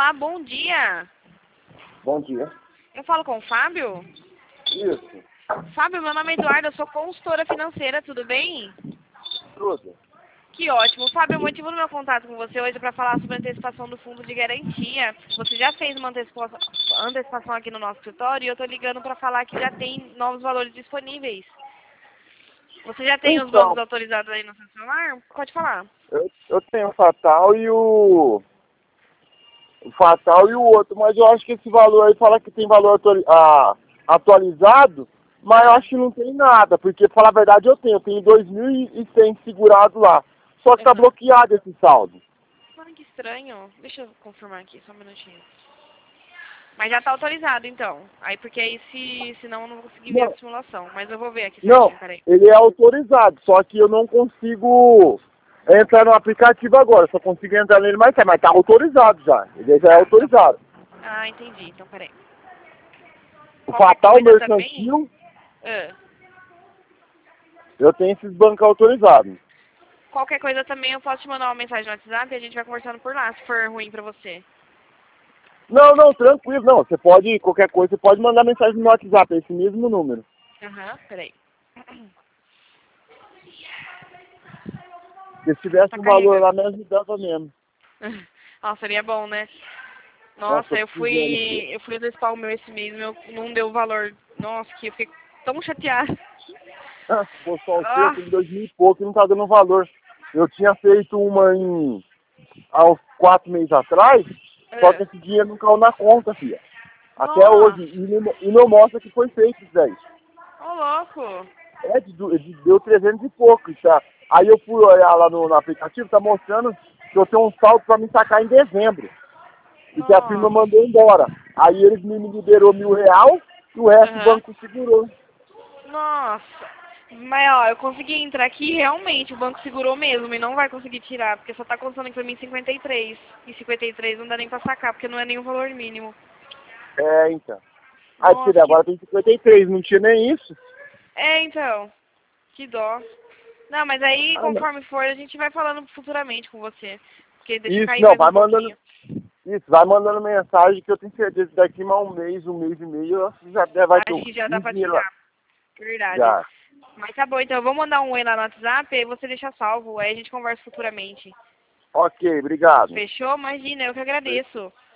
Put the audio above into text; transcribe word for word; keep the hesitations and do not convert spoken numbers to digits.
Olá, bom dia. Bom dia. Eu falo com o Fábio? Isso. Fábio, meu nome é Eduardo, eu sou consultora financeira, tudo bem? Tudo. Que ótimo. Fábio, o motivo do meu contato com você hoje é para falar sobre a antecipação do fundo de garantia. Você já fez uma antecipação, antecipação aqui no nosso escritório e eu estou ligando para falar que já tem novos valores disponíveis. Você já tem os Então, bancos autorizados aí no seu celular? Pode falar. eu, eu tenho o Fatal e o... O Fatal e o outro, mas eu acho que esse valor aí fala que tem valor atuali- ah, atualizado, mas eu acho que não tem nada, porque, pra falar a verdade, eu tenho. Eu tenho dois mil e cem segurado lá. Só que tá Uhum. bloqueado esse saldo. Ai, que estranho. Deixa eu confirmar aqui, só um minutinho. Mas já está autorizado, então. Aí, porque aí, se, senão eu não vou conseguir ver a Não, simulação. Mas eu vou ver aqui não, certinho, peraí. ele é autorizado, só que eu não consigo entrar no aplicativo agora, só consigo entrar nele mais tarde, mas tá autorizado já. Ele já é Tá, então. autorizado. Ah, entendi. Então, peraí. O Qualquer Fatal coisa também... Mercantil, Ah, eu tenho esses bancos autorizados. qualquer coisa também eu posso te mandar uma mensagem no WhatsApp e a gente vai conversando por lá, se for ruim pra você. Não, não, tranquilo, não. Você pode, qualquer coisa, você pode mandar mensagem no WhatsApp, é esse mesmo número. Aham, peraí. Se tivesse Tá um valor carregando. lá, me ajudava mesmo. Nossa, seria bom, né? Nossa, Nossa, tô eu precisando fui... aqui. Eu fui antecipar o meu esse mês, meu não deu valor. Nossa, que eu fiquei tão chateada. Ah, se fosse só o seu, eu Ah, tenho dois mil e pouco e não tá dando valor. Eu tinha feito uma em, há uns quatro meses atrás, só que é. esse dinheiro não caiu na conta, filha. Até hoje. Nossa, E não, e não mostra que foi feito isso daí. ô louco. É, de, de, deu trezentos e pouco, tá? Aí eu fui olhar lá no, no aplicativo, tá mostrando que eu tenho um saldo pra me sacar em dezembro. E que a firma Nossa. mandou embora. Aí eles me me liberou mil real e o resto o Aham. banco segurou. Nossa. Mas, ó, eu consegui entrar aqui e realmente o banco segurou mesmo e não vai conseguir tirar, porque só tá contando aqui pra mim cinquenta e três. E cinquenta e três não dá nem pra sacar, porque não é nenhum valor mínimo. É, então. Aí você vê, Nossa, que... agora tem cinquenta e três, não tinha nem isso. É, então. Que dó. Não, mas aí, Ah, não. conforme for, a gente vai falando futuramente com você. Porque deixa Isso, cair não, mais um vai mandando. pouquinho. Isso, vai mandando mensagem que eu tenho certeza que daqui mais um mês, um mês e meio, eu já deve- vai ter Acho que já dá um pra dinheiro lá. tirar. Verdade. Já. Mas tá bom, então eu vou mandar um oi lá no WhatsApp e você deixa salvo. Aí a gente conversa futuramente. Ok, obrigado. Fechou? Imagina, eu que agradeço.